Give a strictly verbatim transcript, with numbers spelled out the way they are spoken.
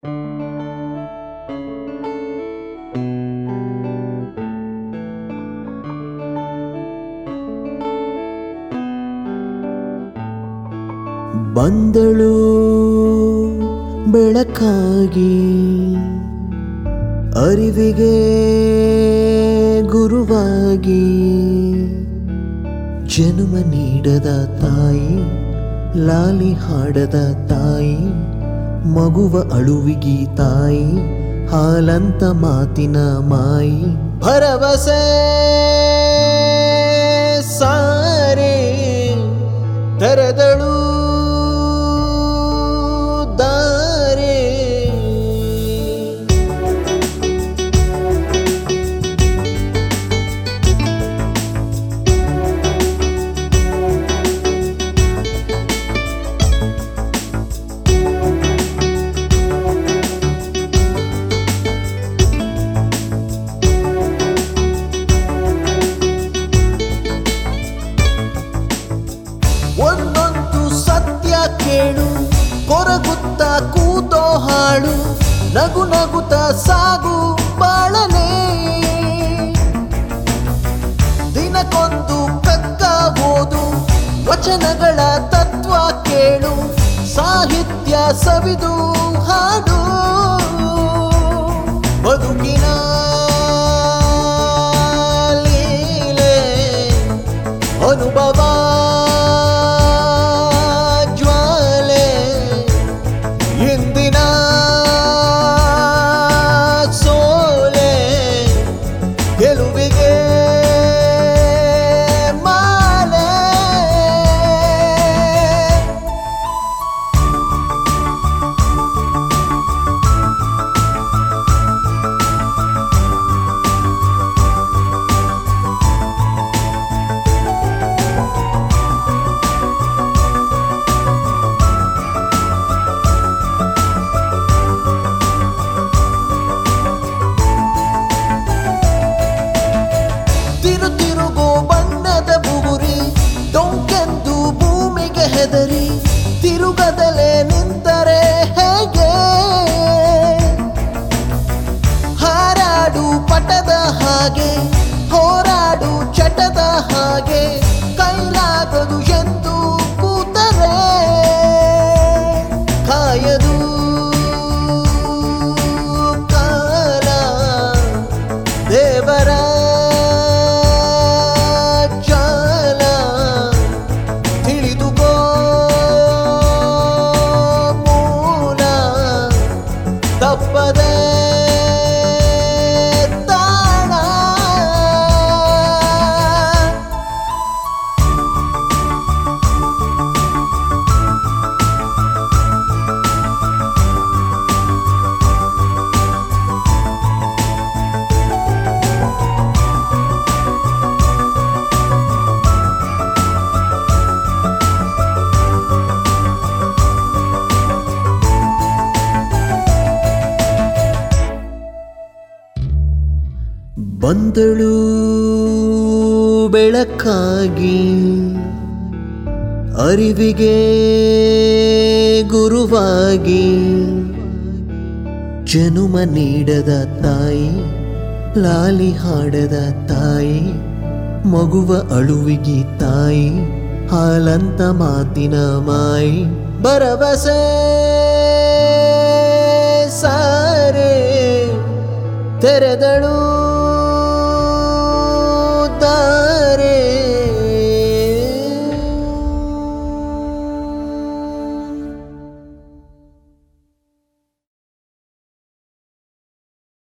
ಬಂದಳು ಬೆಳಕಾಗಿ ಅರಿವಿಗೆ ಗುರುವಾಗಿ ಜನ್ಮ ನೀಡದ ತಾಯಿ ಲಾಲಿ ಹಾಡದ ತಾಯಿ ಮಗುವ ಅಳುವಿಗಿ ತಾಯಿ ಹಾಲಂತ ಮಾತಿನ ಮಾಯಿ ಭರವಸೆ ಸಾರೆ ತೆರೆದಳು ದಾರೆ ಒಂದೊಂದು ಸತ್ಯ ಕೇಳು ಕೊರಗುತ್ತ ಕೂತೋ ಹಾಳು ನಗು ನಗುತ್ತ ಸಾಗು ಬಾಳನೆ ದಿನಕ್ಕೊಂದು ಕಕ್ಕ ಓದು ವಚನಗಳ ತತ್ವ ಕೇಳು ಸಾಹಿತ್ಯ ಸವಿದು ಹಾಡು ಬದುಕಿನ ಲೀಲೆ ಅನುಭವ ಗೆಲುವಿಗೆ ಮಾಲೆ ತಿರು ತಿರುಗೋ ಬಣ್ಣದ ಬುಗುರಿ ಡೊಂಕೆಂದು ಭೂಮಿಗೆ ಹೆದರಿ ತಿರುಗದಲೇ ನಿಂತರೆ ಹೇಗೆ ಹಾರಾಡು ಪಟದ ಹಾಗೆ ಹೋರಾಡು ಚಟದ ಹಾಗೆ ಕೈಲಾಗದು ಎಂದು ಕೂತರೆ ಕಾಯದು ಕಾಲ ದೇವರ ತಪ್ಪದೆ ತಾಣ ಬಂದಳು ಬೆಳಕಾಗಿ ಅರಿವಿಗೆ ಗುರುವಾಗಿ ಜನುಮ ನೀಡದ ತಾಯಿ ಲಾಲಿ ಹಾಡದ ತಾಯಿ ಮಗುವ ಅಳುವಿಗಿ ತಾಯಿ ಹಾಲಂತ ಮಾತಿನ ಮಾಯಿ ಭರವಸೆ ಸಾರೆ ತೆರೆದಳು ದಾರೆ